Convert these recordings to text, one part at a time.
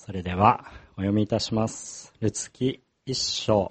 それではお読みいたします。ルツ記一章。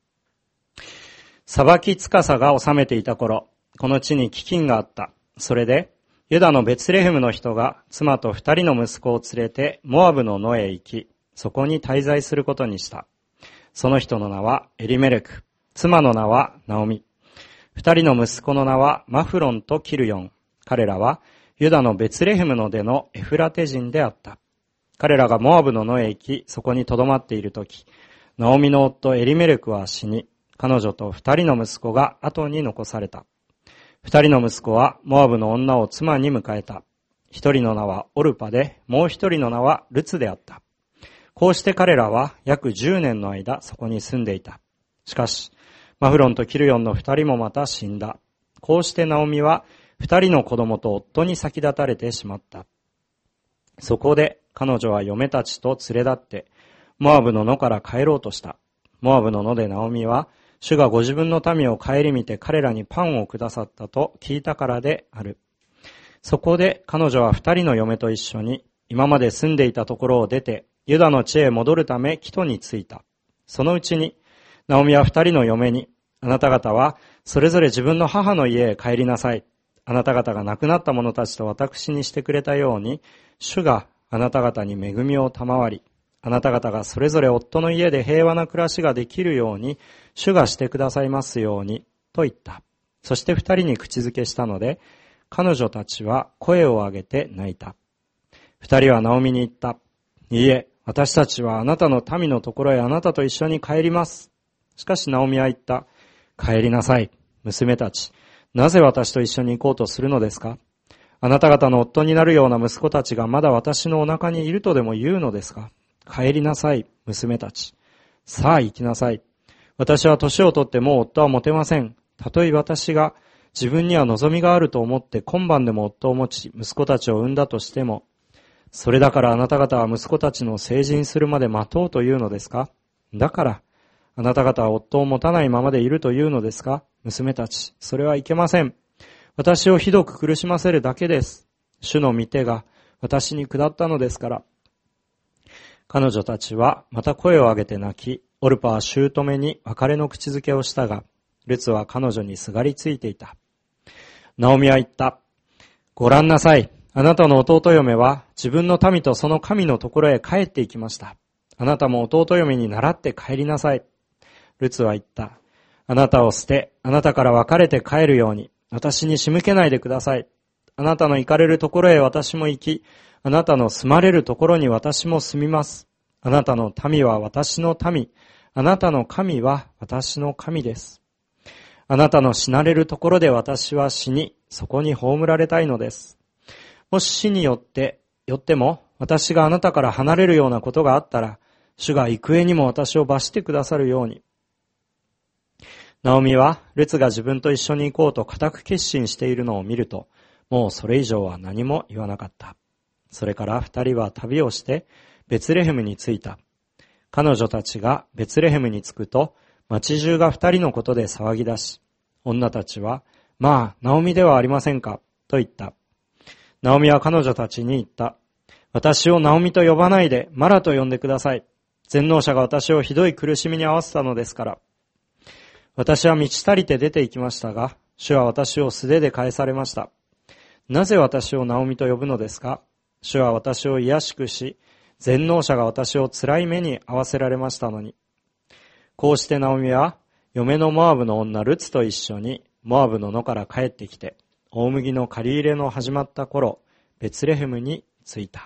裁き司が治めていた頃、この地に飢饉があった。それでユダのベツレヘムの人が妻と2人の息子を連れてモアブの野へ行き、そこに滞在することにした。その人の名はエリメレク、妻の名はナオミ。2人の息子の名はマフロンとキルヨン。彼らはユダのベツレヘムの出のエフラテ人であった。彼らがモアブの野へ行き、そこに留まっているとき、ナオミの夫エリメレクは死に、彼女と2人の息子が後に残された。2人の息子はモアブの女を妻に迎えた。1人の名はオルパで、もう1人の名はルツであった。こうして彼らは約10年の間そこに住んでいた。しかし、マフロンとキルヨンの2人もまた死んだ。こうしてナオミは2人の子供と夫に先立たれてしまった。そこで彼女は嫁たちと連れ立って、モアブの野から帰ろうとした。モアブの野でナオミは、主がご自分の民を顧みて彼らにパンをくださったと聞いたからである。そこで彼女は2人の嫁と一緒に、今まで住んでいたところを出て、ユダの地へ戻るため帰途に着いた。そのうちに、ナオミは2人の嫁に、あなた方はそれぞれ自分の母の家へ帰りなさい。あなた方が亡くなった者たちと私にしてくれたように、主があなた方に恵みを賜り、あなた方がそれぞれ夫の家で平和な暮らしができるように、主がしてくださいますように、と言った。そして2人に口づけしたので、彼女たちは声を上げて泣いた。2人はナオミに言った。いいえ、私たちはあなたの民のところへあなたと一緒に帰ります。しかしナオミは言った。帰りなさい、娘たち。なぜ私と一緒に行こうとするのですか？あなた方の夫になるような息子たちがまだ私のお腹にいるとでも言うのですか？帰りなさい、娘たち。さあ行きなさい。私は年をとってもう夫は持てません。たとえ私が自分には望みがあると思って今晩でも夫を持ち、息子たちを産んだとしても、それだからあなた方は息子たちの成人するまで待とうというのですか？だから、あなた方は夫を持たないままでいるというのですか？娘たち、それはいけません。私をひどく苦しませるだけです。主の御手が私に下ったのですから。彼女たちはまた声を上げて泣き、オルパは姑に別れの口づけをしたが、ルツは彼女にすがりついていた。ナオミは言った。ご覧なさい。あなたの弟嫁は自分の民とその神のところへ帰って行きました。あなたも弟嫁に倣って帰りなさい。ルツは言った。あなたを捨て、あなたから別れて帰るように、私に仕向けないでください。あなたの行かれるところへ私も行き、あなたの住まれるところに私も住みます。あなたの民は私の民、あなたの神は私の神です。あなたの死なれるところで私は死に、そこに葬られたいのです。もし死によっても、私があなたから離れるようなことがあったら、主が幾重にも私を罰してくださるように。ナオミはルツが自分と一緒に行こうと固く決心しているのを見ると、もうそれ以上は何も言わなかった。それから二人は旅をしてベツレヘムに着いた。彼女たちがベツレヘムに着くと、町中が二人のことで騒ぎ出し、女たちは、まあ、ナオミではありませんか、と言った。ナオミは彼女たちに言った。私をナオミと呼ばないでマラと呼んでください。全能者が私をひどい苦しみに遭わせたのですから。私は満ち足りて出て行きましたが、主は私を素手で返されました。なぜ私をナオミと呼ぶのですか？主は私を卑しくし、全能者が私を辛い目に遭わせられましたのに。こうしてナオミは、嫁のモアブの女ルツと一緒に、モアブの野から帰ってきて、大麦の刈り入れの始まった頃、ベツレヘムに着いた。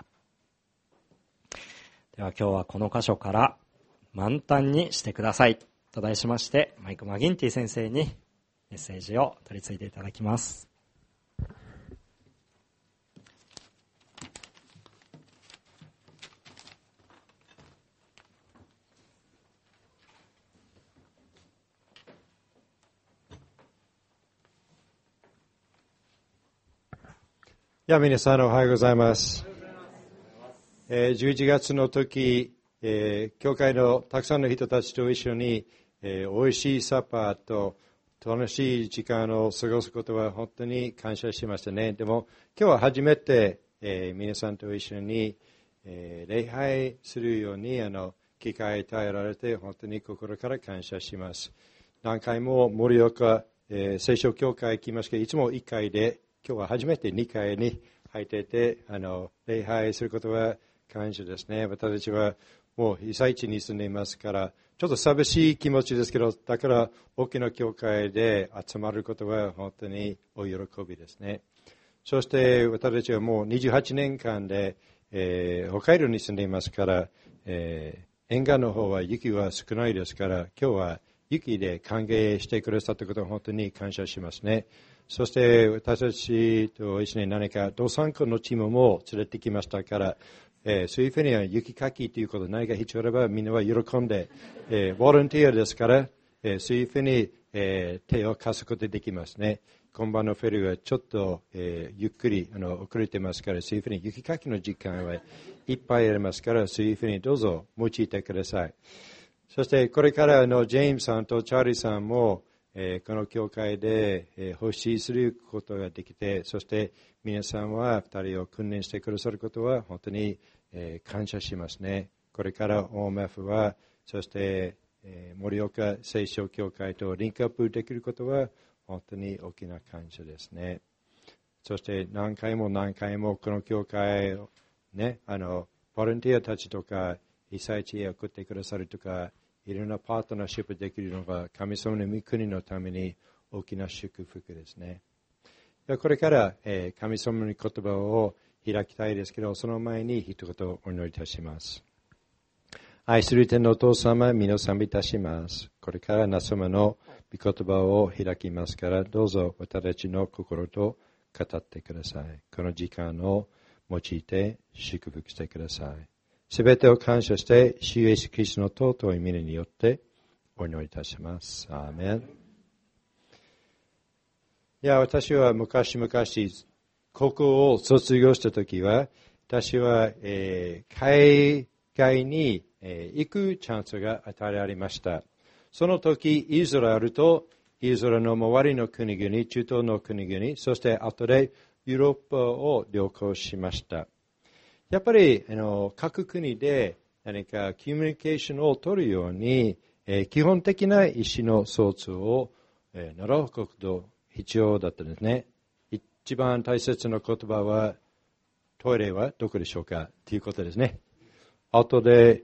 では今日はこの箇所から満タンにしてくださいと題しまして、マイク・マギンティ先生にメッセージを取り次いでいただきます。 皆さんおはようございます。11月の時、教会のたくさんの人たちと一緒に、美味しいサッパーと楽しい時間を過ごすことは本当に感謝しましたね。でも今日は初めて、皆さんと一緒に、 礼拝するように機会与えられて本当に心から感謝します。何回も盛岡、聖書教会来ますけど、いつも1回で、今日は初めて2回に入っていて、礼拝することは感謝ですね。私たちはもう被災地に住んでいますから、ちょっと寂しい気持ちですけど、だから大きな教会で集まることは本当にお喜びですね。そして私たちはもう28年間で、北海道に住んでいますから、沿岸の方は雪は少ないですから、今日は雪で歓迎してくださったことを本当に感謝しますね。そして私たちと一緒に何か同参考のチームも連れてきましたから、そういうふうには雪かきということ何か必要あればみんなは喜んで、ボランティアですから、そういうふうに、手を貸すことができますね。今晩のフェリーはちょっと、ゆっくり遅れてますから、そういうふうに雪かきの時間はいっぱいありますから、そういうふうにどうぞ用いてください。そしてこれからジェームさんとチャーリーさんも、この教会で、奉仕することができて、そして皆さんは2人を訓練してくださることは本当に、感謝しますね。これから OMF は、そして、盛岡聖書教会とリンクアップできることは本当に大きな感謝ですね。そして何回もこの教会をね、ボランティアたちとか被災地へ送ってくださるとか、いろんなパートナーシップできるのが神様の御国のために大きな祝福ですね。これから、神様の言葉を開きたいですけど、その前に一言お祈りいたします。愛する天のお父様、皆賛美いたします。これから皆様の御言葉を開きますから、どうぞ私たちの心と語ってください。この時間を用いて祝福してください。すべてを感謝して、主イエスキリストの尊い皆によってお祈りいたします。アーメン。私は昔々、高校を卒業したときは、私は、海外に、行くチャンスが与えられました。その時、イスラエルとイスラエルの周りの国々、中東の国々、そして後でヨーロッパを旅行しました。やっぱり各国で何かコミュニケーションを取るように、基本的な意思の疎通を、習うこと必要だったんですね。一番大切な言葉は、トイレはどこでしょうかということですね。後で、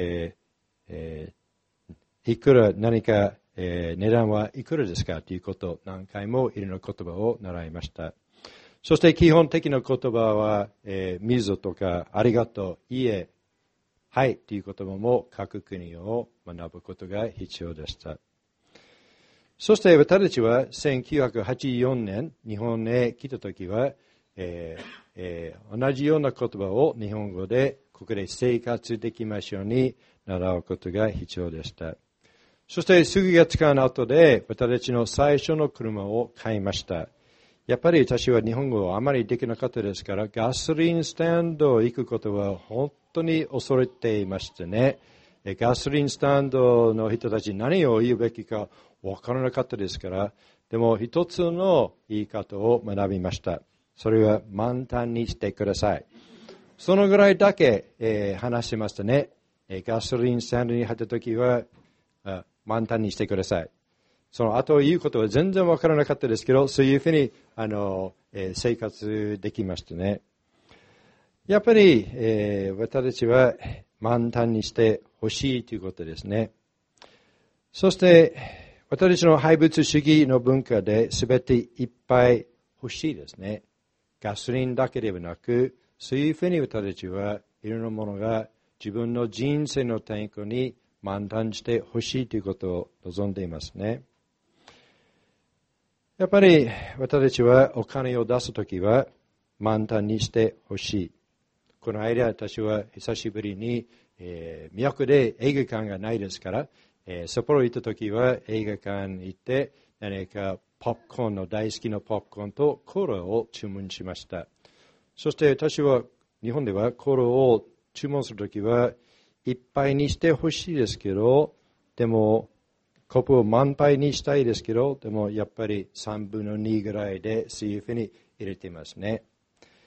いくら何か、値段はいくらですかということ、何回もいろんな言葉を習いました。そして基本的な言葉は、水とかありがとう、いいえ、はいという言葉も各国を学ぶことが必要でした。そして私たちは1984年日本へ来たときは、同じような言葉を日本語でここで生活できますように習うことが必要でした。そして数月間後で私たちの最初の車を買いました。やっぱり私は日本語をあまりできなかったですから、ガソリンスタンド行くことは本当に恐れていましてね。ガソリンスタンドの人たち何を言うべきかわからなかったですから、でも一つの言い方を学びました。それは満タンにしてください。そのぐらいだけ、話しましたね。ガソリンスタンドに入ったときは満タンにしてください。その後言うことは全然わからなかったですけど、そういうふうに生活できましたね。やっぱり、私たちは満タンにしてほしいということですね。そして私たちの廃物主義の文化で全ていっぱい欲しいですね。ガソリンだけではなく、そういうふうに私たちはいろんなものが自分の人生のタンクに満タンしてほしいということを望んでいますね。やっぱり私たちはお金を出すときは満タンにしてほしい。この間私は久しぶりに、都で映画館がないですから、札幌行ったときは映画館に行って何かポップコーンの大好きなポップコーンとコーラを注文しました。そして私は日本ではコーラを注文するときはいっぱいにしてほしいですけど、でもコップを満杯にしたいですけど、でもやっぱり3分の2ぐらいでそういうふうに入れていますね。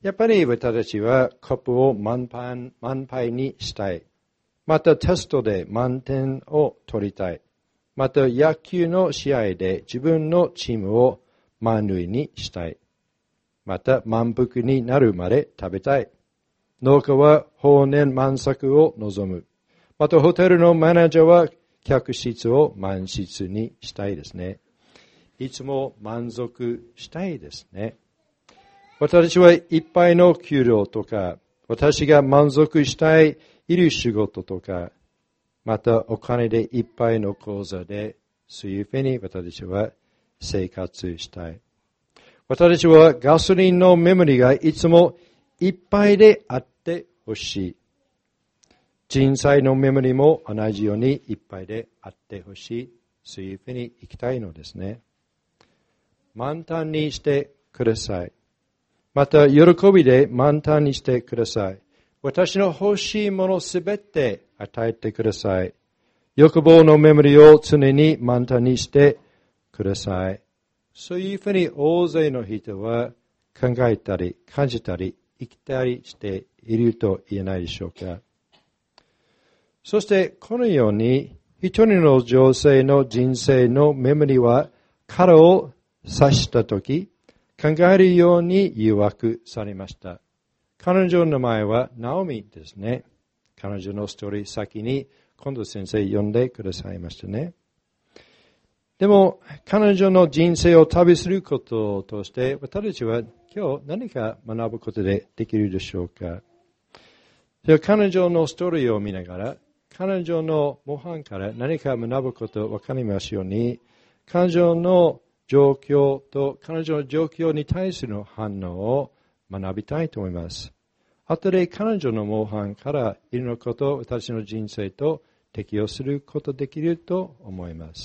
やっぱり私たちはコップを満杯にしたい。またテストで満点を取りたい。また野球の試合で自分のチームを満塁にしたい。また満腹になるまで食べたい。農家は豊年満作を望む。またホテルのマネージャーは客室を満室にしたいですね。いつも満足したいですね。私はいっぱいの給料とか、私が満足したいる仕事とか、またお金でいっぱいの口座で、そういうふうに私たちは生活したい。私たちはガソリンのメモリがいつもいっぱいであってほしい。人生のメモリも同じようにいっぱいであってほしい。そういうふうに生きたいのですね。満タンにしてください。また、喜びで満タンにしてください。私の欲しいものすべて与えてください。欲望のメモリを常に満タンにしてください。そういうふうに大勢の人は考えたり、感じたり、生きたりしていると言えないでしょうか。そして、このように、一人の女性の人生のメモリは、彼を指したとき、考えるように誘惑されました。彼女の名前はナオミですね。彼女のストーリー先に今度先生読んでくださいましたね。でも彼女の人生を旅することを通して私たちは今日何か学ぶことでできるでしょうか。彼女のストーリーを見ながら彼女の模範から何か学ぶこと分かりますように彼女の状況と彼女の状況に対する反応を学びたいと思います。後で彼女の模範からいろんなことを私の人生と適用することできると思います。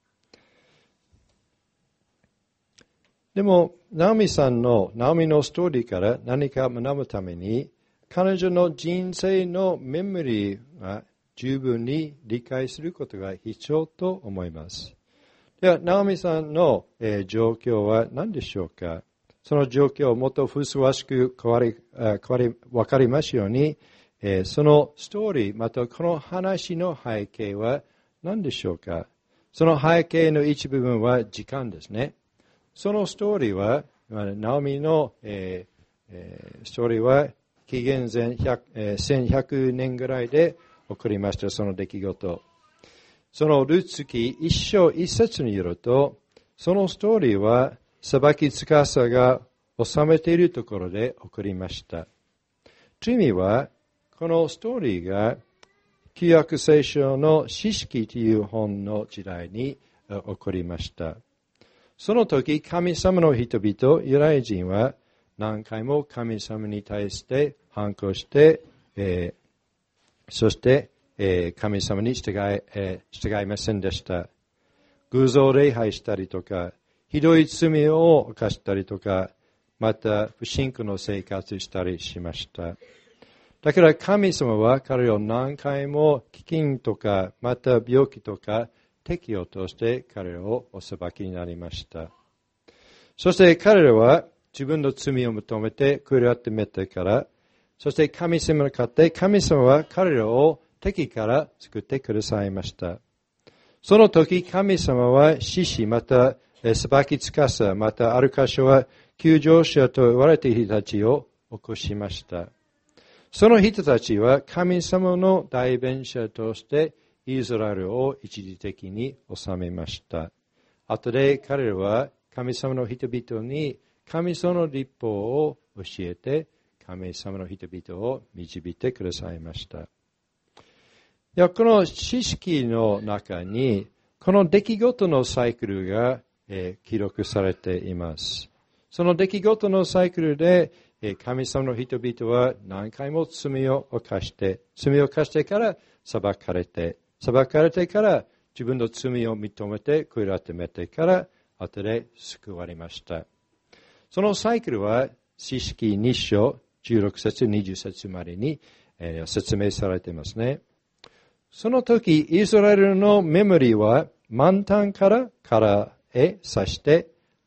でも、ナオミのストーリーから何か学ぶために、彼女の人生のメモリーは十分に理解することが必要と思います。では、ナオミさんの状況は何でしょうか。その状況をもっとふさわしくわかりますように、そのストーリー、またこの話の背景は何でしょうか。その背景の一部分は時間ですね。そのストーリーは、ナオミの、ストーリーは紀元前1100年ぐらいで起こりました、その出来事。そのルツ記一章一節によると、そのストーリーは裁き司が治めているところで起こりました。という意味は、このストーリーが旧約聖書の詩式という本の時代に起こりました。その時、神様の人々、ユダヤ人は何回も神様に対して反抗して、そして神様に従いませんでした。偶像礼拝したりとか、ひどい罪を犯したりとか、また不信仰の生活したりしました。だから神様は彼を何回も飢饉とか、また病気とか、敵を通して彼らをお裁きになりました。そして彼らは自分の罪を認めて悔い改めてから、そして神様に勝って神様は彼らを敵から救ってくださいました。その時神様は獅子また裁き司またある箇所は救助者と言われている人たちを起こしました。その人たちは神様の代弁者としてイスラエルを一時的に治めました。後で彼らは神様の人々に神様の律法を教えて神様の人々を導いてくださいました。この詩式の中にこの出来事のサイクルが記録されています。その出来事のサイクルで神様の人々は何回も罪を犯してから裁かれてから自分の罪を認めて悔い改めてから後で救われました。そのサイクルは詩式2章16節20節までに説明されていますね。その時イスラエルのメモリーは満タンから空へ指して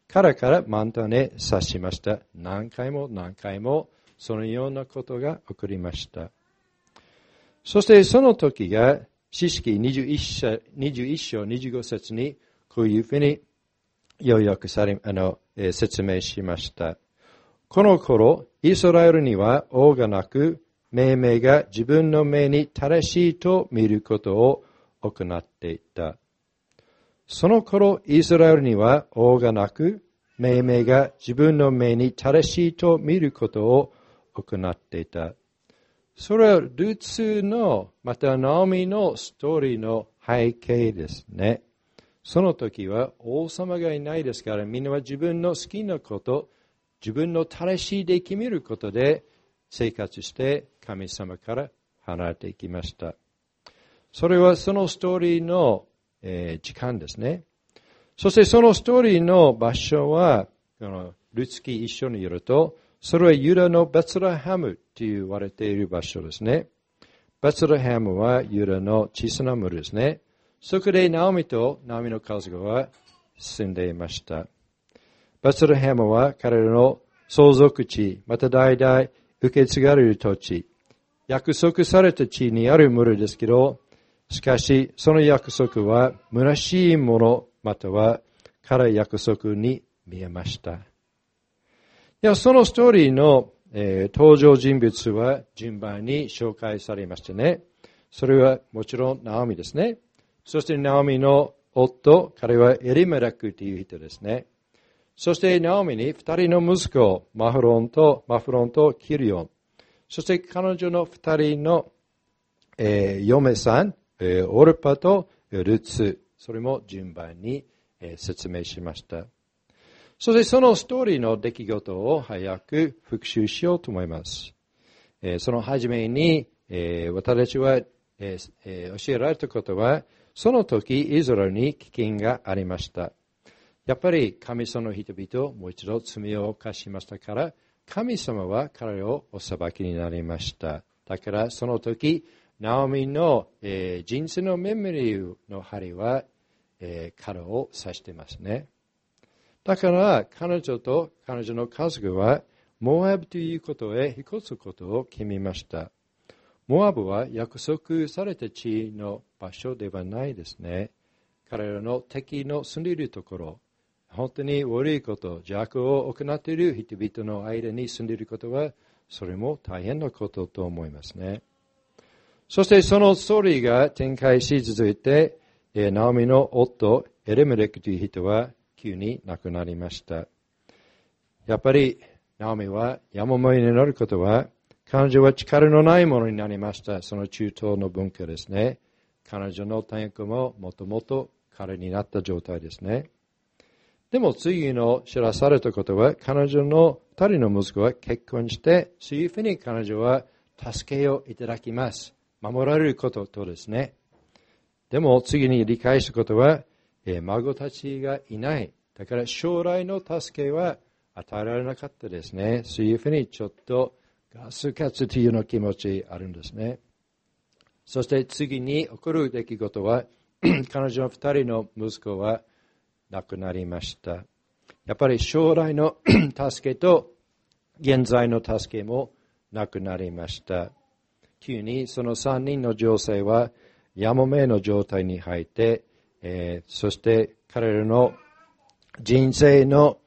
殻から満タンへ刺しました。何回もそのようなことが起こりました。そしてその時が、詩式21章25節にこういうふうに要約され、説明しました。この頃、イスラエルには王がなく、命名が自分の目に正しいと見ることを行っていた。その頃、イスラエルには王がなく、命名が自分の目に正しいと見ることを行っていた。それはルーツの、またナオミのストーリーの背景ですね。その時は王様がいないですから、みんなは自分の好きなこと、自分の正しいで決めることで生活して神様から離れていきました。それはそのストーリーの、時間ですね。そしてそのストーリーの場所は、ルツキ一緒によると、それはユダのベツレヘムと言われている場所ですね。ベツレヘムはユダの小さな村ですね。そこでナオミとナオミの家族は住んでいました。ベツレヘムは彼らの相続地、また代々受け継がれる土地、約束された地にある村ですけど、しかしその約束は虚しいもの、またはから約束に見えました。そのストーリーの、登場人物は順番に紹介されましたね。それはもちろんナオミですね。そしてナオミの夫、彼はエリメレクという人ですね。そしてナオミに二人の息子、マフロンとキリオン。そして彼女の二人の、嫁さん、オルパとルツ。それも順番に、説明しました。そしてそのストーリーの出来事を早く復習しようと思います。その初めに、私たちは、教えられたことは、その時イスラエルに飢饉がありました。やっぱり神様の人々をもう一度罪を犯しましたから、神様は彼をお裁きになりました。だからその時、ナオミの、人生のメモリーの針は、彼を指していますね。だから彼女と彼女の家族はモアブということへ引っ越すことを決めました。モアブは約束された地の場所ではないですね。彼らの敵の住んでいるところ、本当に悪いこと、邪悪を行っている人々の間に住んでいることは、それも大変なことと思いますね。そしてそのストーリーが展開し続いて、ナオミの夫、エレメレクという人は急に亡くなりました。やっぱり、ナオミはやももになることは、彼女は力のないものになりました。その中東の文化ですね。彼女の体育ももともと彼になった状態ですね。でも次の知らされたことは、彼女の二人の息子は結婚して、そういうふうに彼女は助けをいただきます。守られることとですね。でも次に理解したことは、孫たちがいない。だから将来の助けは与えられなかったですね。そういうふうにちょっとガス欠というような気持ちあるんですね。そして次に起こる出来事は、彼女の二人の息子は亡くなりました。やっぱり将来の助けと現在の助けもなくなりました。急にその三人の女性はやもめの状態に入って、そして彼らの人生の、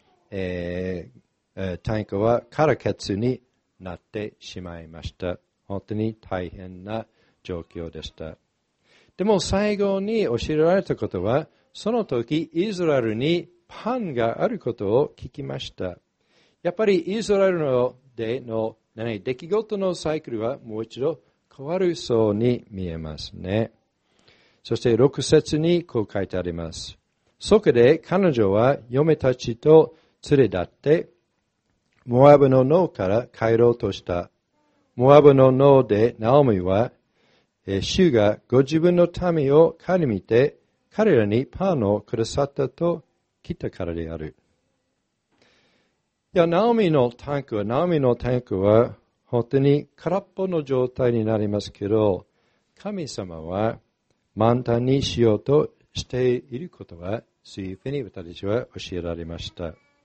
単価は空欠になってしまいました。本当に大変な状況でした。でも最後に教えられたことは、その時イスラエルにパンがあることを聞きました。やっぱりイスラエルの出来事のサイクルはもう一度変わるそうに見えますね。そして6節にこう書いてあります。そこで彼女は嫁たちと連れ立って、モアブの野から帰ろうとした。モアブの野でナオミは、主がご自分の民を顧みて、彼らにパンをくださったと聞いたからである。ナオミのタンクは本当に空っぽの状態になりますけど、神様は満タンにしようとしていることは、そういうふうに私たちは教えられました。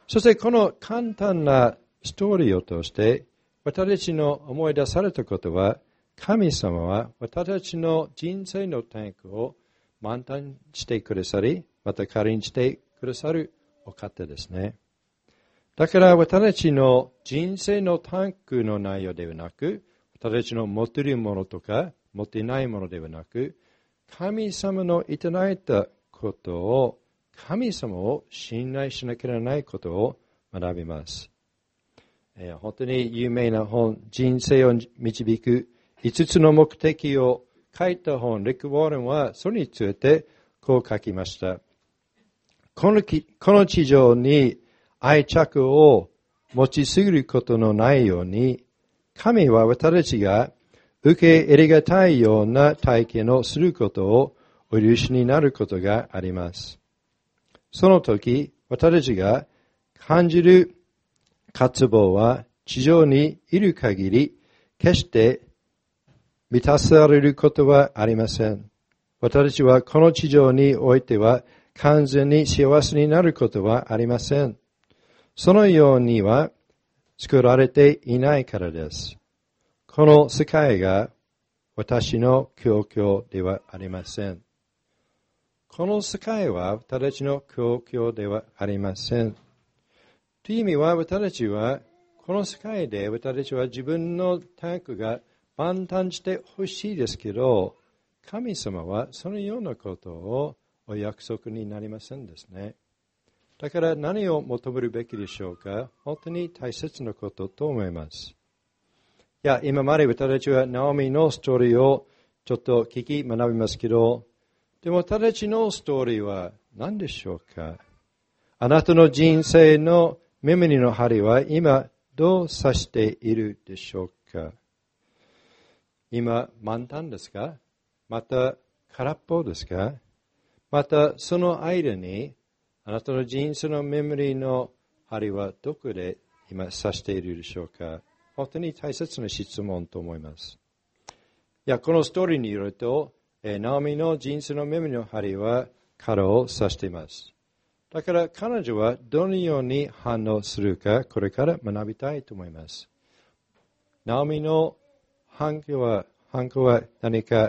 そしてこの簡単なストーリーを通して、私たちの思い出されたことは、神様は私たちの人生のタンクを満タンしてくださり、また借りにしてくださるお方ですね。だから私たちの人生のタンクの内容ではなく、私たちの持っているものとか持っていないものではなく、神様のいただいたことを、神様を信頼しなければならないことを学びます。本当に有名な本、人生を導く5つの目的を書いた本、リック・ウォーレンはそれについてこう書きました。この地上に愛着を持ちすぎることのないように、神は私たちが受け入れがたいような体験をすることをお許しになることがあります。その時、私たちが感じる渇望は地上にいる限り、決して満たされることはありません。私たちはこの地上においては完全に幸せになることはありません。そのようには作られていないからです。この世界が私の供給ではありません。この世界は私たちの供給ではありません。という意味は私たちはこの世界で私たちは自分のタンクが満タンしてほしいですけど、神様はそのようなことをお約束になりませんですね。だから何を求めるべきでしょうか。本当に大切なことと思います。今まで私たちはナオミのストーリーをちょっと聞き学びますけど、でも私たちのストーリーは何でしょうか。あなたの人生の耳の針は今どう指しているでしょうか。今満タンですか、また空っぽですか、またその間にあなたの人生のメモリーの針はどこで今指しているでしょうか。本当に大切な質問と思います。このストーリーによると、ナオミの人生のメモリーの針は彼を指しています。だから彼女はどのように反応するか、これから学びたいと思います。ナオミの反響は何か、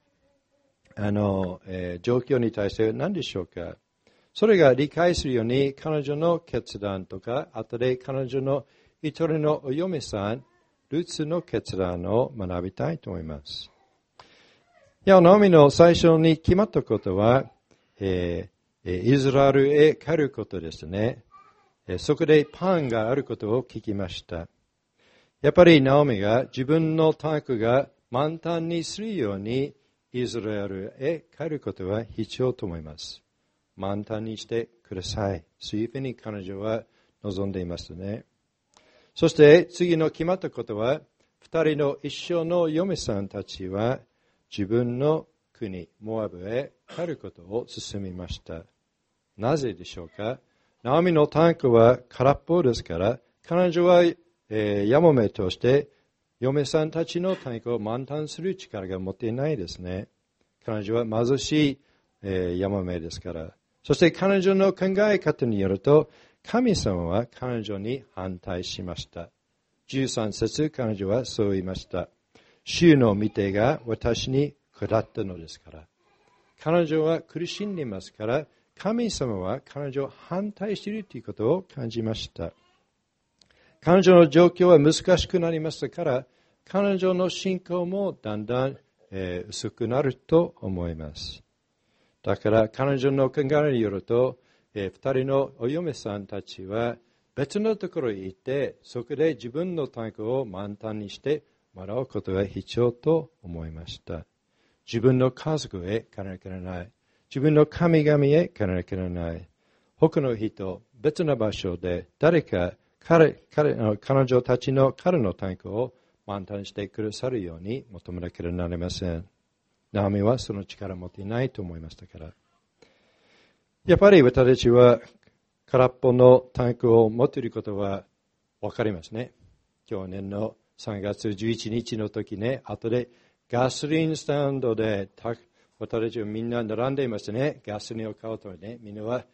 状況に対して何でしょうか。それが理解するように彼女の決断とか、後で彼女の一人のお嫁さん、ルツの決断を学びたいと思います。ナオミの最初に決まったことは、イスラエルへ帰ることですね。そこでパンがあることを聞きました。やっぱりナオミが自分のタンクが満タンにするようにイスラエルへ帰ることは必要と思います。満タンにしてください。そういうふうに彼女は望んでいますね。そして次の決まったことは、二人の一生の嫁さんたちは自分の国、モアブへ帰ることを進みました。なぜでしょうか。ナオミのタンクは空っぽですから、彼女は、やもめとして嫁さんたちのタンクを満タンする力が持っていないですね。彼女は貧しい、やもめですから。そして彼女の考え方によると、神様は彼女に反対しました。13節、彼女はそう言いました。主の御手が私に下ったのですから。彼女は苦しんでいますから、神様は彼女を反対しているということを感じました。彼女の状況は難しくなりましたから、彼女の信仰もだんだん、薄くなると思います。だから彼女の考えによると、二人のお嫁さんたちは別のところへ行って、そこで自分のタンクを満タンにしてもらうことが必要と思いました。自分の家族へ行かなきゃならない。自分の神々へ行かなきゃならない。他の人、別の場所で誰か彼女たちの彼のタンクを満タンしてくださるように求めなければなりません。ナオミはその力を持っていないと思いましたから。やっぱり私たちは空っぽのタンクを持っていることはわかりますね。去年の3月11日の時ね、後でガソリンスタンドで私たちはみんな並んでいましたね。ガソリンを買うとね、みんなは、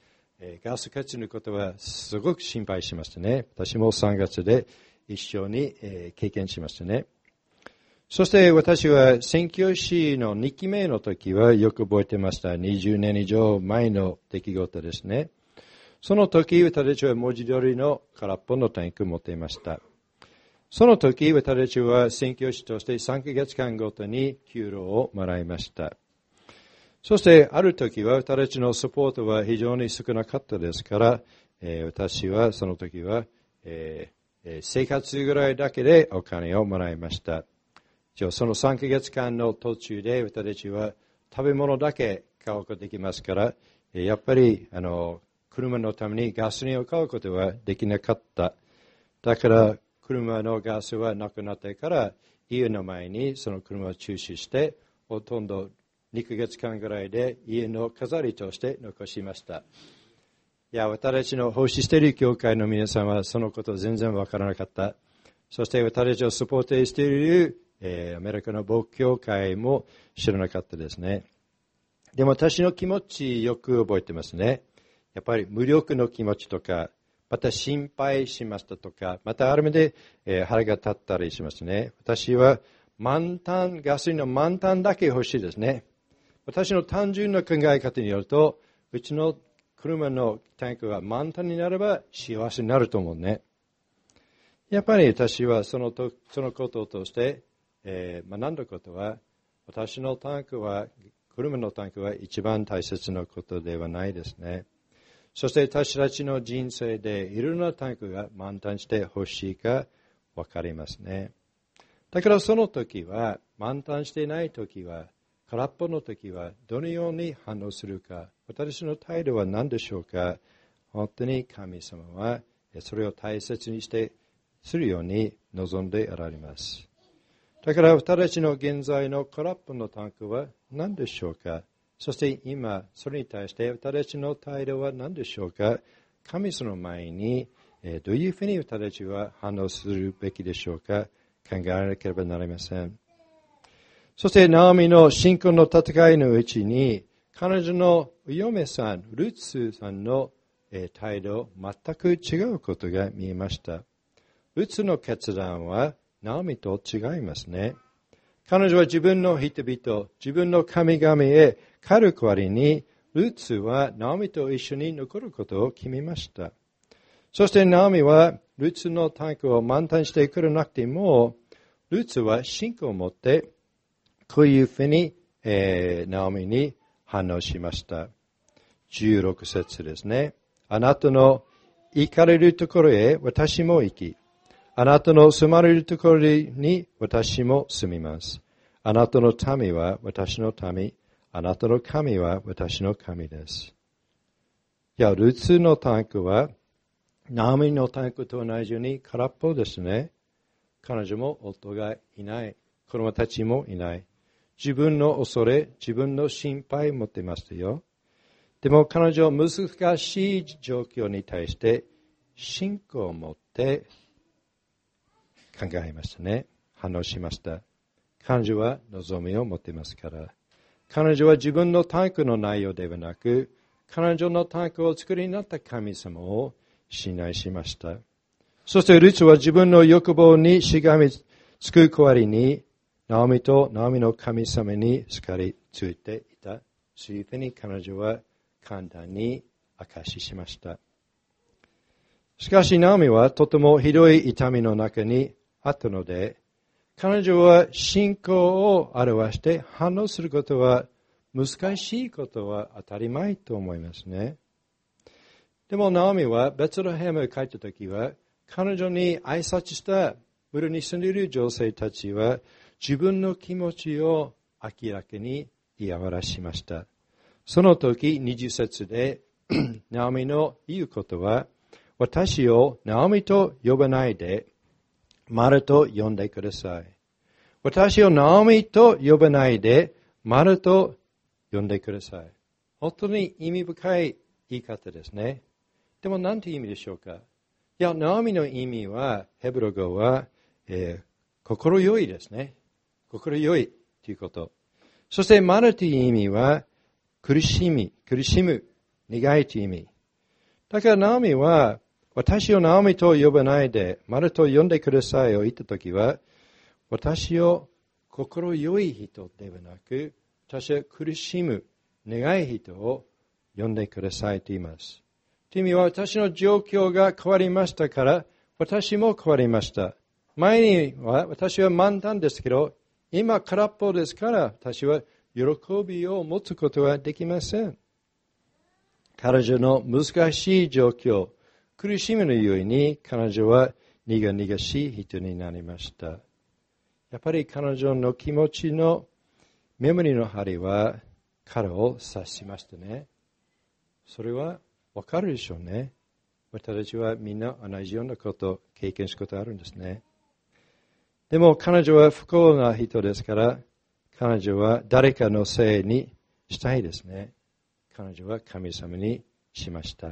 ガス欠のことはすごく心配しましたね。私も3月で一緒に経験しましたね。そして私は宣教師の2期目の時はよく覚えてました。20年以上前の出来事ですね。その時私たちは文字通りの空っぽのタンクを持っていました。その時私たちは宣教師として3ヶ月間ごとに給料をもらいました。そしてある時は私たちのサポートは非常に少なかったですから、私はその時は、生活ぐらいだけでお金をもらいました。その3ヶ月間の途中で私たちは食べ物だけ買うことができますから、やっぱり車のためにガソリンを買うことはできなかった。だから車のガスはなくなってから家の前にその車を駐車してほとんど2ヶ月間ぐらいで家の飾りとして残しました。私たちの奉仕している教会の皆さんはそのこと全然わからなかった。そして私たちをサポートしている、アメリカの牧教会も知らなかったですね。でも私の気持ちよく覚えてますね。やっぱり無力の気持ちとか、また心配しましたとか、またある意味で、腹が立ったりしますね。私はガソリンの満タンだけ欲しいですね。私の単純な考え方によると、うちの車のタンクが満タンになれば幸せになると思うね。やっぱり私はそのことを通して、学んだことは、私の車のタンクは一番大切なことではないですね。そして私たちの人生でいろんなタンクが満タンしてほしいかわかりますね。だからその時は、満タンしていない時は、空っぽの時はどのように反応するか、私の態度は何でしょうか。本当に神様はそれを大切にするように望んでおられます。だから私たちの現在の空っぽのタンクは何でしょうか。そして今それに対して私たちの態度は何でしょうか。神様の前にどういうふうに私たちは反応するべきでしょうか。考えなければなりません。そしてナオミの信仰の戦いのうちに、彼女のお嫁さん、ルツさんの態度、全く違うことが見えました。ルツの決断はナオミと違いますね。彼女は自分の人々、自分の神々へ帰る代わりに、ルツはナオミと一緒に残ることを決めました。そしてナオミはルツのタンクを満タンしてくれなくても、ルツは信仰を持って、こういうふうに、ナオミに反応しました。16節ですね。あなたの行かれるところへ私も行き、あなたの住まれるところに私も住みます。あなたの民は私の民、あなたの神は私の神です。ルツのタンクは、ナオミのタンクと同じように空っぽですね。彼女も夫がいない。子供たちもいない。自分の恐れ、自分の心配を持っていましたよ。でも彼女は難しい状況に対して信仰を持って考えましたね。反応しました。彼女は望みを持っていますから。彼女は自分のタンクの内容ではなく、彼女のタンクを作りになった神様を信頼しました。そしてルツは自分の欲望にしがみつく代わりに、ナオミとナオミの神様にすがりついていた。そういうふうに彼女は簡単に証ししました。しかしナオミはとてもひどい痛みの中にあったので、彼女は信仰を表して反応することは難しいことは当たり前と思いますね。でもナオミはベツレヘムへ帰ったときは、彼女に挨拶した村に住んでいる女性たちは自分の気持ちを明らかに言い表しました。その時20節でナオミの言うことは、私をナオミと呼ばないでマルと呼んでください。私をナオミと呼ばないでマルと呼んでください。本当に意味深い言い方ですね。でも何て意味でしょうか。ナオミの意味は、ヘブル語は、心よいですね。心よいということ。そしてマルという意味は、苦しむ、苦いという意味。 だからナオミは、私をナオミと呼ばないで、マルと呼んでくださいを言ったときは、私を心良い人ではなく、私は苦しむ、願い人を呼んでくださいと言います。という意味は、私の状況が変わりましたから、私も変わりました。前には私は満タンですけど、今空っぽですから、私は喜びを持つことはできません。彼女の難しい状況、苦しみのゆえに、彼女は苦々しい人になりました。やっぱり彼女の気持ちのメモリの針は彼を指しましたね。それはわかるでしょうね。私たちはみんな同じようなことを経験することがあるんですね。でも彼女は不幸な人ですから、彼女は誰かのせいにしたいですね。彼女は神様にしました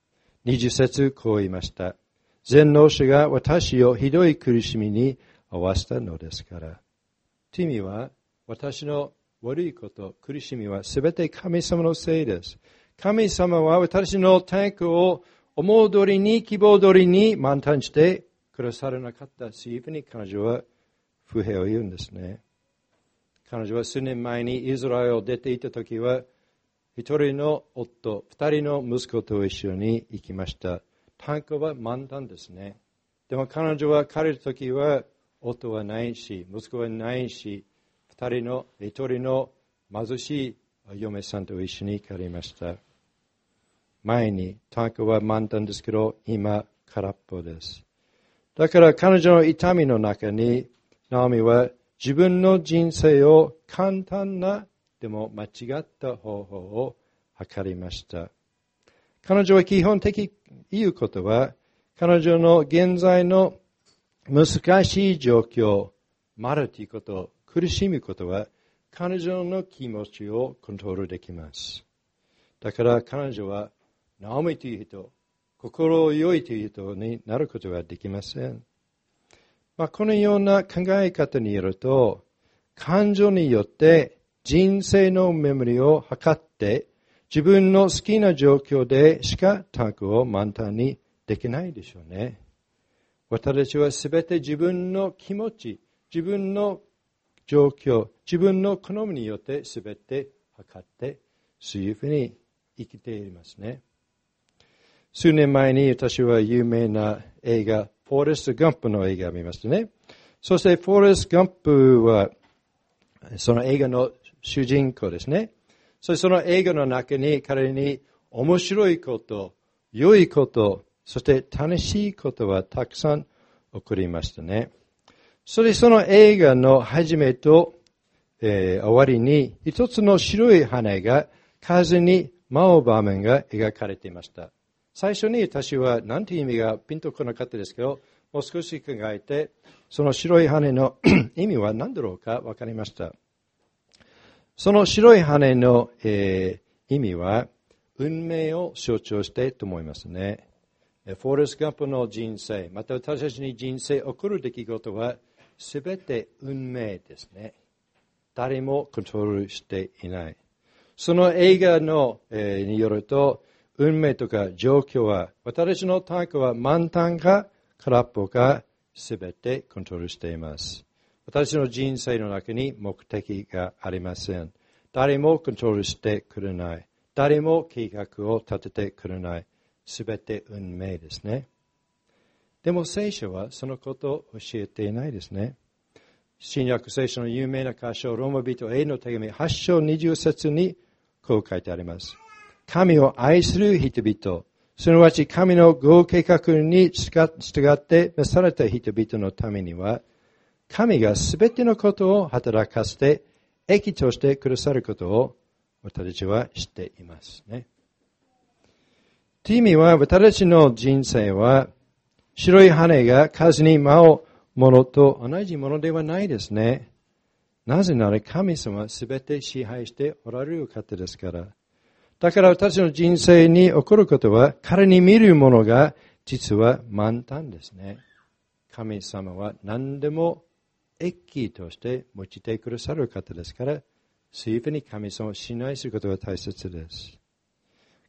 。20節こう言いました。全能者が私をひどい苦しみに合わせたのですから。という意味は、私の悪いこと、苦しみはすべて神様のせいです。神様は私のタンクを思う通りに、希望通りに満タンしてくださらなかった。そういうふうに彼女は不平を言うんですね。彼女は数年前にイスラエルを出ていたときは、一人の夫、二人の息子と一緒に行きました。タンクは満タンですね。でも彼女は帰るときは、夫はないし、息子はないし、一人の貧しい嫁さんと一緒に帰りました。前にタンクは満タンですけど、今空っぽです。だから彼女の痛みの中に、ナオミは自分の人生を簡単なでも間違った方法を図りました。彼女は基本的に言うことは、彼女の現在の難しい状況、丸ということ、苦しむことは、彼女の気持ちをコントロールできます。だから彼女は、ナオミという人、心良いという人になることはできません。このような考え方によると、感情によって人生のメモリを測って、自分の好きな状況でしかタンクを満タンにできないでしょうね。私たちはすべて自分の気持ち、自分の状況、自分の好みによってすべて測って、そういうふうに生きていますね。数年前に私は有名な映画、フォレスト・ガンプの映画を見ましたね。そしてフォレスト・ガンプは、その映画の主人公ですね。その映画の中に彼に面白いこと、良いこと、そして楽しいことはたくさん起こりましたね。その映画の始めと、終わりに一つの白い羽が風に舞う場面が描かれていました。最初に私は何ていう意味がピンとこなかったですけど、もう少し考えて、その白い羽の意味は何だろうか分かりました。その白い羽の、意味は運命を象徴していると思いますね。フォレスト・ガンプの人生、また私たちに人生起こる出来事はすべて運命ですね。誰もコントロールしていない。その映画の、によると、運命とか状況は、私たちのタンクは満タンか空っぽかすべてコントロールしています。私の人生の中に目的がありません。誰もコントロールしてくれない。誰も計画を立ててくれない。すべて運命ですね。でも聖書はそのことを教えていないですね。新約聖書の有名な箇所、ローマ人への手紙8章20節にこう書いてあります。神を愛する人々、すなわち神のご計画に従って召された人々のためには、神がすべてのことを働かせて益としてくださることを私たちは知っていますね。という意味は私たちの人生は白い羽が風に舞うものと同じものではないですね。なぜなら神様はすべて支配しておられる方ですから。だから私たちの人生に起こることは彼に見るものが実は満タンですね。神様は何でも益として用いてくださる方ですから、そういうふうに神様を信頼することが大切です。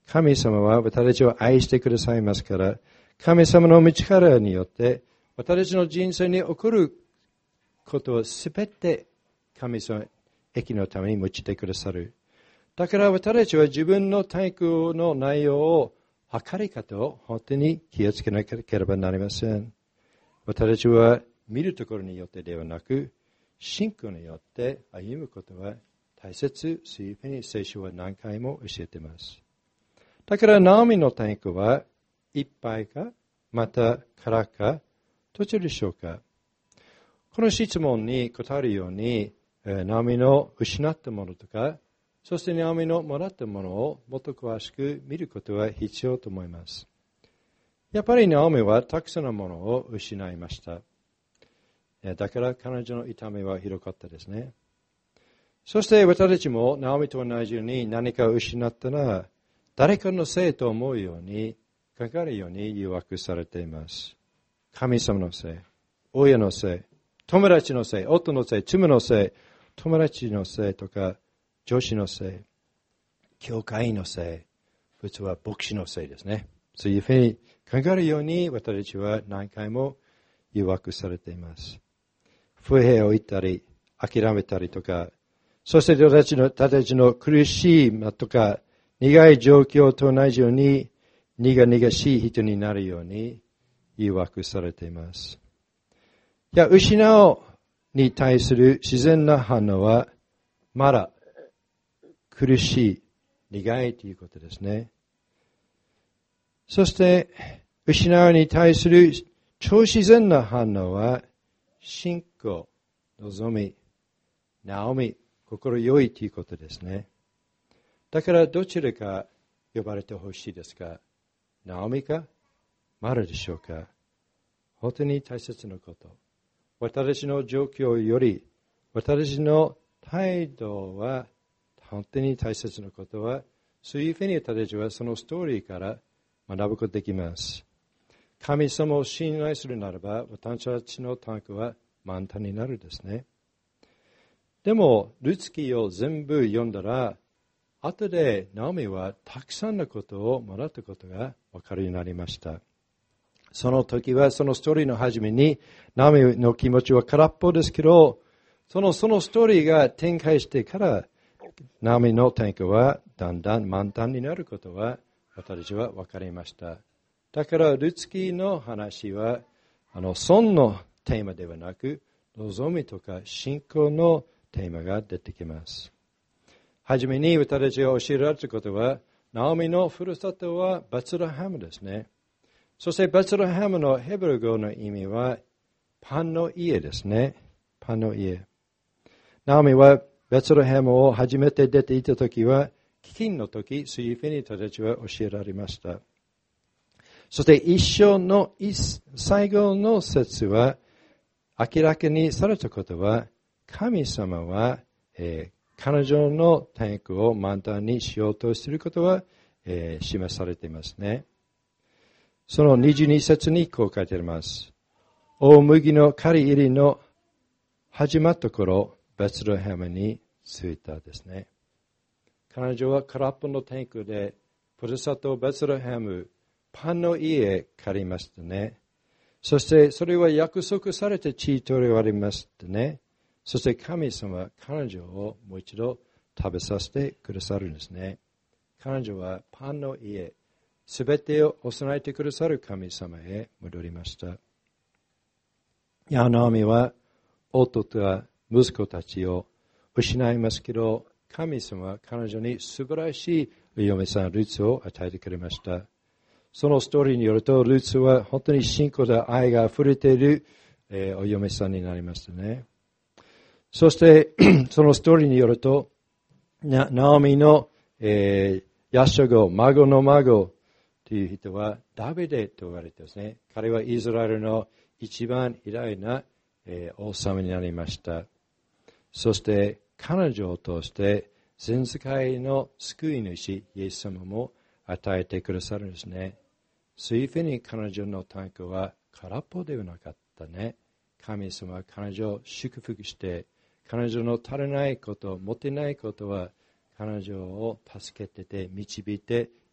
神様は私たちを愛してくださいますから、神様の道からによって、私たちの人生に起こることをすべて神様、益のために用いてくださる。だから私たちは自分の体育の内容を、測り方を本当に気をつけなければなりません。私たちは見るところによってではなく、信仰によって歩むことは大切、そういうふうに聖書は何回も教えています。だからナオミの体育はいっぱいか、また空か、どちらでしょうか。この質問に答えるように、ナオミの失ったものとか、そしてナオミのもらったものをもっと詳しく見ることは必要と思います。やっぱりナオミはたくさんのものを失いました。だから彼女の痛みはひどかったですね。そして私たちもナオミと同じように何かを失ったら、誰かのせいと思うように、考えるように誘惑されています。神様のせい、親のせい、友達のせい、夫のせい、妻のせい、友達のせいとか、上司のせい、教会のせい、普通は牧師のせいですね。そういうふうに考えるように私たちは何回も誘惑されています。不平を言ったり、諦めたりとか、そして私たちの苦しいとか、苦い状況と同じように、苦々しい人になるように誘惑されています。失うに対する自然な反応は、まだ苦しい、苦いということですね。そして、失うに対する超自然な反応は、信仰、望み、ナオミ、心よいということですね。だからどちらか呼ばれてほしいですか？ナオミかマラでしょうか？本当に大切なこと。私の状況より、私の態度は本当に大切なことは、そういうふうに私たちはそのストーリーから学ぶことができます。神様を信頼するならば、私たちのタンクは満タンになるですね。でも、ルツキを全部読んだら、後でナオミはたくさんのことをもらったことが分かるようになりました。その時は、そのストーリーの初めに、ナオミの気持ちは空っぽですけど、そのストーリーが展開してから、ナオミのタンクはだんだん満タンになることは私たちは分かりました。だからルツキの話は損のテーマではなく望みとか信仰のテーマが出てきます。はじめに私たちが教えられたことは、ナオミのふるさとはベツレヘムですね。そしてベツレヘムのヘブル語の意味はパンの家ですね。パンの家。ナオミはベツレヘムを初めて出ていたときは、飢饉のとき、そういうふうに私たちは教えられました。そして一生の最後の説は、明らかにされたことは、神様は、彼女のタンクを満タンにしようとすることは、示されていますね。その22節にこう書いてあります。大麦の刈り入りの始まった頃、ベツレヘムに着いたですね。彼女は空っぽのタンクで、ふるさとベツレヘム、パンの家へ借りましたね。そしてそれは約束された地と言われましたね。そして神様は彼女をもう一度食べさせてくださるんですね。彼女はパンの家、すべてを備えてくださる神様へ戻りました。ナオミは夫と息子たちを失いますけど、神様は彼女に素晴らしいお嫁さんルーツを与えてくれました。そのストーリーによると、ルーツは本当に信仰と愛が溢れている、お嫁さんになりましたね。そして、そのストーリーによると、ナオミの、ヤシャゴ、孫の孫という人はダビデと言われていますね。彼はイスラエルの一番偉大な、王様になりました。そして、彼女を通して全世界の救い主イエス様も与えてくださるんですね。そういうふうに彼女のタンクは空っぽではなかったね。神様は彼女を祝福して、彼女の足りないこと、持てないことは彼女を助けてて導いて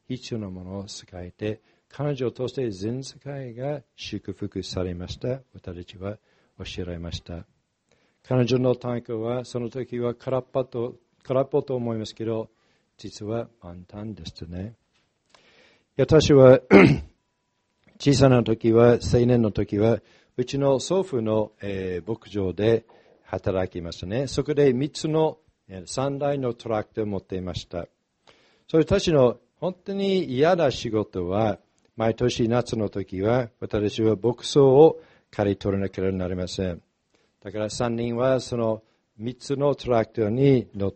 必要なものを使えて、彼女を通して全世界が祝福されました。私たちは教えられました。彼女のタンクはその時は空っぽと思いますけど、実は満タンでしたね。私は小さな時は、青年の時は、うちの祖父の、牧場で働きましたね。そこで3台のトラクターを持っていました。それたちの本当に嫌な仕事は、毎年夏の時は、私は牧草を刈り取らなければなりません。だから3人はその3つのトラクターに乗って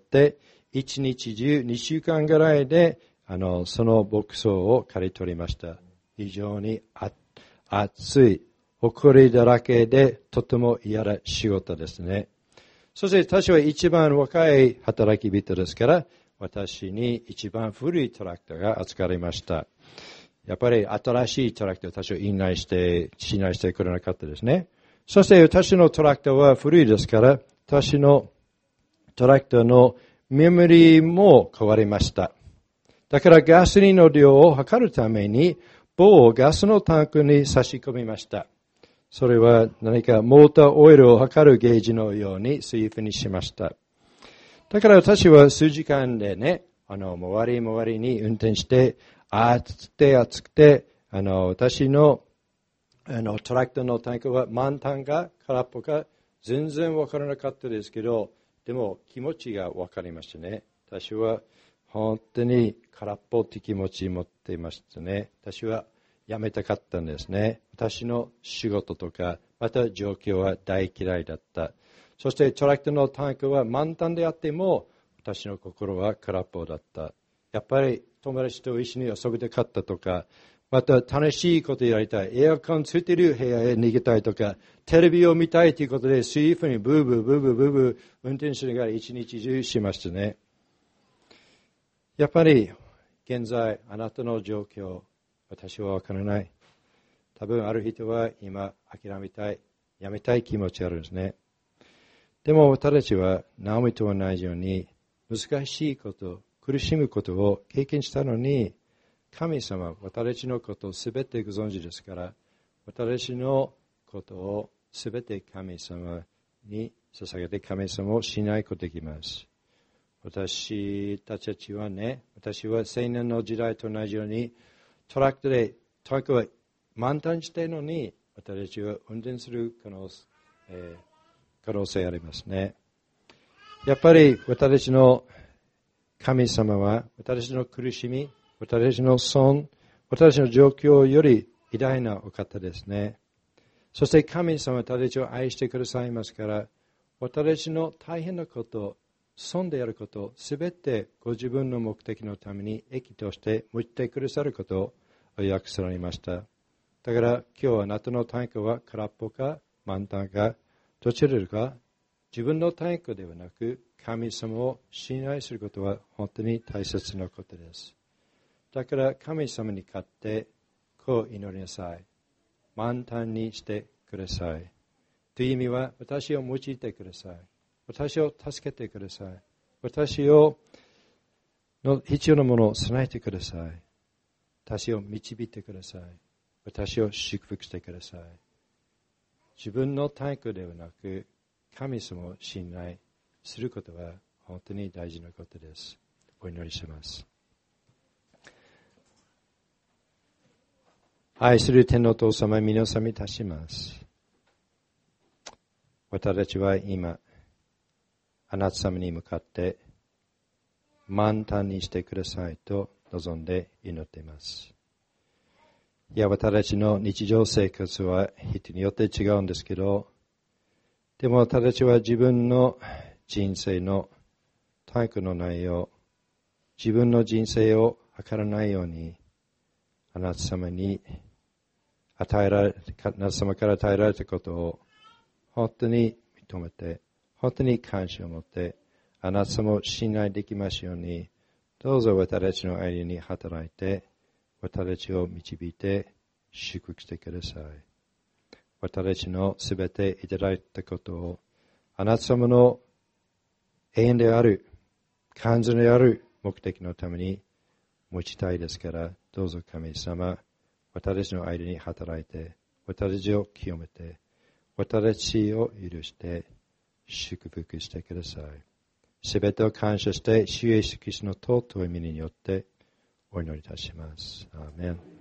、1日中2週間ぐらいで、その牧草を刈り取りました。非常に暑い、埃だらけで、とても嫌な仕事ですね。そして私は一番若い働き人ですから、私に一番古いトラクターが預かりました。やっぱり新しいトラクターを私は信頼してくれなかったですね。そして私のトラクターは古いですから、私のトラクターのメモリーも変わりました。だからガソリンの量を測るために棒をガスのタンクに差し込みました。それは何かモーターオイルを測るゲージのようにそういうふうにしました。だから私は数時間でね、周りに運転して、暑くて、私の、トラクターのタンクは満タンか空っぽか全然わからなかったですけど、でも気持ちがわかりましたね。私は本当に空っぽって気持ち持っていましたね。私は辞めたかったんですね。私の仕事とか、また状況は大嫌いだった。そしてトラクターのタンクは満タンであっても、私の心は空っぽだった。やっぱり友達と一緒に遊びたかったとか、また楽しいことやりたい。エアコンついている部屋へ逃げたいとか、テレビを見たいということで、そういうふうにブーブー運転しながら一日中しましたね。やっぱり現在あなたの状況、私はわからない。多分ある人は今諦めたい、やめたい気持ちあるんですね。でも私たちはナオミと同じように難しいこと、苦しむことを経験したのに、神様、私たちのことをすべてご存知ですから、私たちのことをすべて神様に捧げて神様を信頼できます。私たちはね、私は青年の時代と同じように、トラックでトラックは満タンしているのに、私たちは運転する可能性ありますね。やっぱり私たちの神様は、私たちの苦しみ、私たちの損、私たちの状況より偉大なお方ですね。そして神様は私たちを愛してくださいますから、私たちの大変なこと、損であること、すべてご自分の目的のために益として向いてくださることを約束されました。だから今日あなたのタンクは空っぽか満タンかどちらか、自分のタンクではなく神様を信頼することは本当に大切なことです。だから神様に勝ってこう祈りなさい。満タンにしてください。という意味は、私を用いてください。私を助けてください。私の必要なものを備えてください。私を導いてください。私を祝福してください。自分のタンクではなく、神様を信頼することは本当に大事なことです。お祈りします。愛する天のお父様、皆様いたします。私たちは今、あなた様に向かって満タンにしてくださいと望んで祈っています。いや、私たちの日常生活は人によって違うんですけど、でも私たちは自分の人生のタンクの内容、自分の人生を測らないように、あなた様から与えられたことを本当に認めて、本当に感謝を持って、あなた様を信頼できますように、どうぞ私たちの間に働いて、私たちを導いて祝福してください。私たちのすべていただいたことを、あなた様の永遠である、完全である目的のために持ちたいですから、どうぞ神様、私たちの間に働いて、私たちを清めて、私たちを許して祝福してください。すべてを感謝して、主イエスキリストの尊い御名によってお祈りいたします。アーメン。